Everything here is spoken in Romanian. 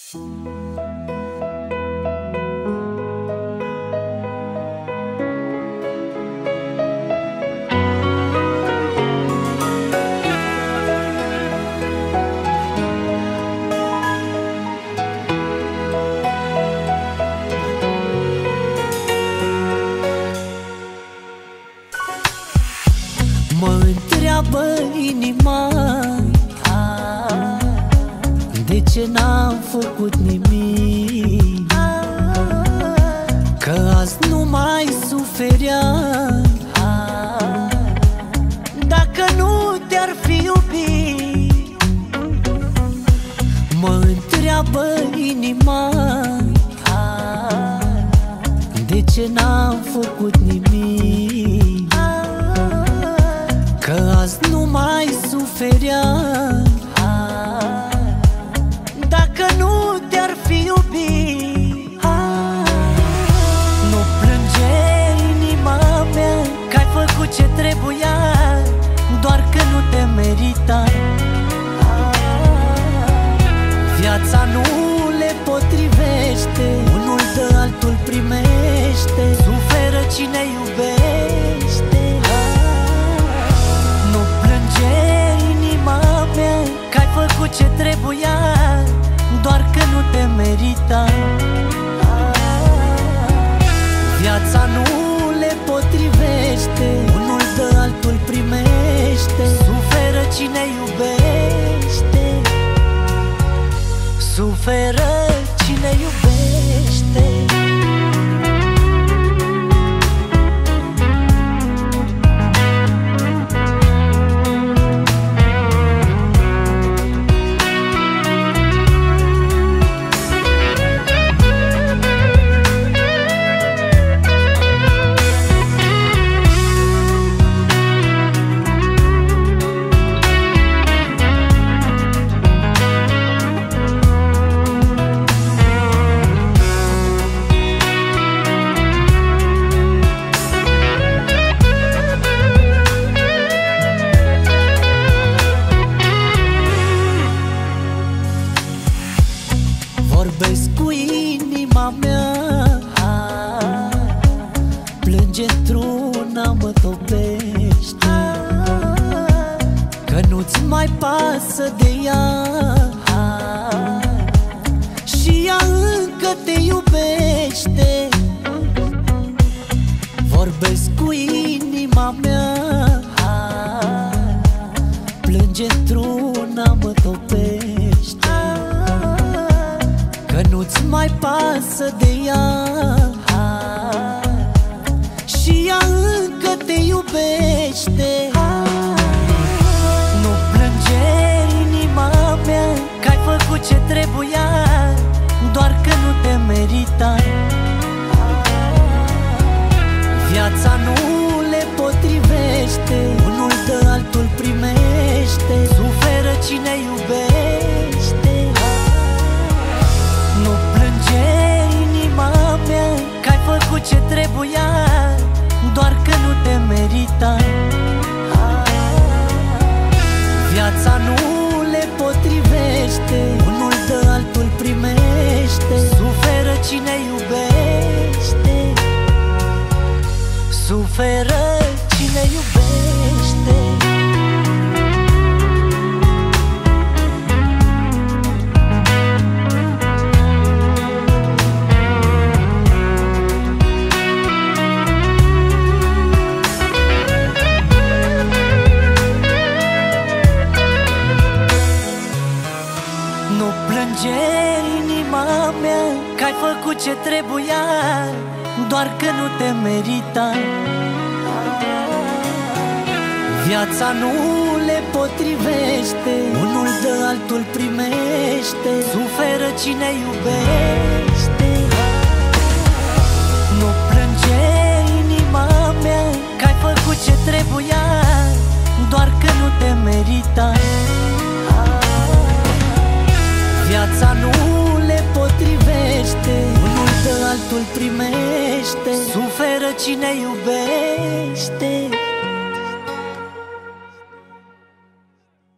Mă întreabă inima, de ce n-am făcut nimic, că azi nu mai sufeream, dacă nu te-ar fi iubit. Mă întreabă inima, de ce n-am făcut nimic, că azi nu mai sufeream, dacă nu te-ar fi iubit. Nu plânge inima mea, că ai făcut ce trebuia, doar că nu te merita. Viața nu le potrivește, unul dă, altul primește, suferă cine iubește. Nu plânge inima mea, că ai făcut ce trebuia, doar că nu te merita. Viața nu le potrivește, unul dă, altul primește, suferă cine iubește. Suferă cine iubește. Vorbesc cu inima mea, plânge într-una, mă topește, că nu-ți mai pasă de ea, și ea încă te iubește. Vorbesc cu inima mea, plânge într-una, mă topește, că nu-ți mai pasă de ea, și ea încă te iubește. Nu plânge inima mea, că ai făcut ce trebuia, doar că nu te merita. Viața nu le potrivește, unul dă, altul primește, suferă cine iubește. Nu plânge inima mea, că ai făcut ce trebuia, doar că nu te merita. Viața nu le potrivește, unul dă, altul primește, suferă cine iubește. Suferă cine iubește. Nu plânge inima mea, că ai făcut ce trebuia, doar că nu te merita. Viața nu le potrivește, unul dă, altul primește, suferă cine iubește. Nu plânge inima mea, că ai făcut ce trebuia, doar că nu te merita. Viața nu le potrivește, unul dă, altul primește, suferă cine iubește.